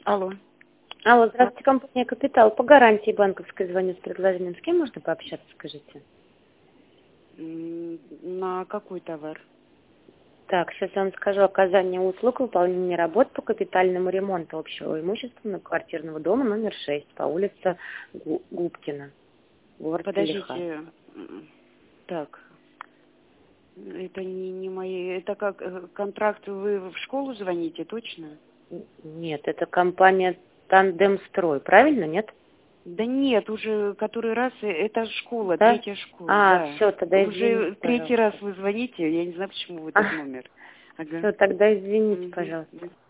Алло. Алло, здравствуйте, компания «Капитал». По гарантии банковской звоню с предложением. С кем можно пообщаться, скажите? На какой товар? Так, сейчас я вам скажу. Оказание услуг, выполнение работ по капитальному ремонту общего имущества на квартирного дома номер 6 по улице Губкина, город Пелеха. Подождите. Так. Это не мои. Это как контракт, вы в школу звоните, точно? Нет, это компания «Тандемстрой», правильно, нет? Да нет, уже который раз, это школа, Да? третья школа, да. Все, тогда извините, Уже третий пожалуйста. раз вы звоните, я не знаю, почему в этот номер. Ага. Все, тогда извините, пожалуйста.